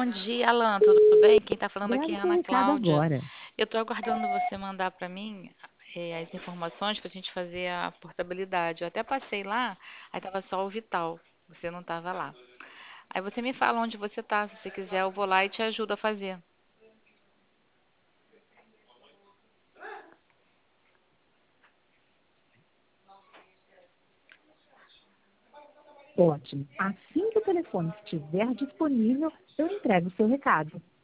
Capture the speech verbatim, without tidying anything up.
Bom dia, Alan. Tudo bem? Quem está falando aqui Grave é a seu Ana recado Cláudia. agora. Eu estou aguardando você mandar para mim eh, as informações para a gente fazer a portabilidade. Eu até passei lá, aí estava só o Vital. Você não estava lá. Aí você me fala onde você está. Se você quiser, eu vou lá e te ajudo a fazer. Ótimo. Assim que o telefone estiver disponível, eu entrego o seu recado.